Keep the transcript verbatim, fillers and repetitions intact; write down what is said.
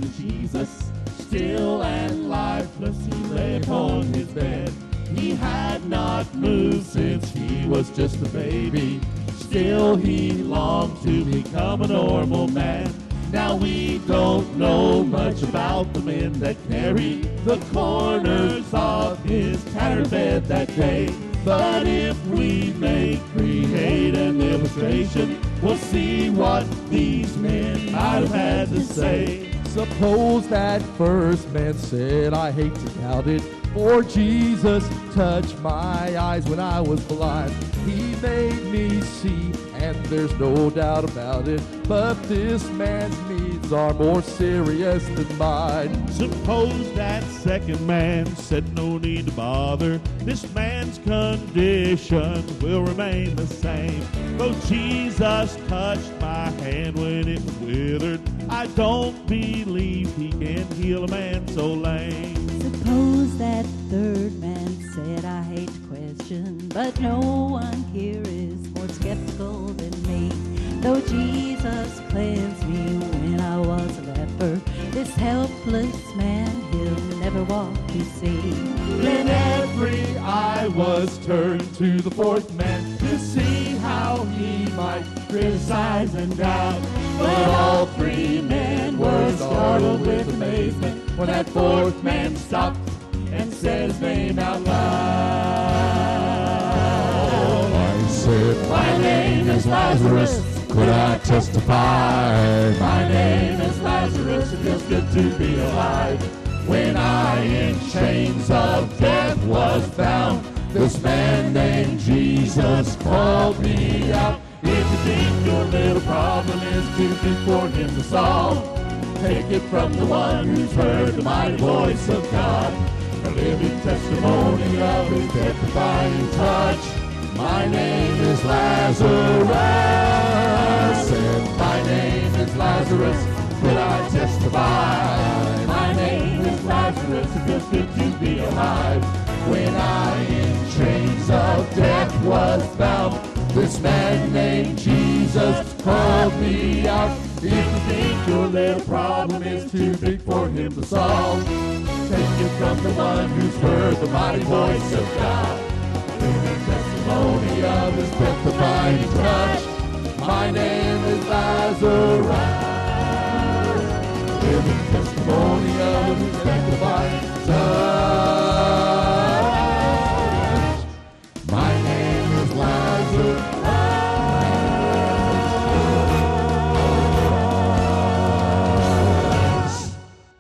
man, Jesus, still and lifeless, he lay upon his bed. He had not moved since he was just a baby. Still he longed to become a normal man. Now we don't know much about the men that carried the corners of his tattered bed that day. But if we may create an illustration, we'll see what these men might have had to say. Suppose that first man said, I hate to count it, for Jesus touched my eyes when I was blind. He made me see, and there's no doubt about it, but this man's needs are more serious than mine. Suppose that second man said no need to bother, this man's condition will remain the same. Though Jesus touched my hand when it was withered, I don't believe he can heal a man so lame. Suppose that third man said, I hate to question, but no one here is more skeptical than me. Though Jesus cleansed me when I was a leper, this helpless man, he'll never walk to see. Then every eye was turned to the fourth man to see how he might criticize and doubt. But all three men were startled with amazement when that fourth man stopped and said his name out loud. I said, my name is Lazarus. Could I testify? My name is Lazarus. It feels good to be alive. When I in chains of death was bound, this man named Jesus called me out. If you think your little problem is too big for him to solve, take it from the one who's heard the mighty voice of God, a living testimony of his death-defying touch. My name is Lazarus, and my name is Lazarus. Could I testify? My name is Lazarus. It feels good to be alive. When I in chains of death was bound, this man named Jesus called me out. If you think your little problem is too big for him to solve, take it from the one who's heard the mighty voice of God, living testimony of his death-defying touch. My name is Lazarus, living testimony of his death-defying touch.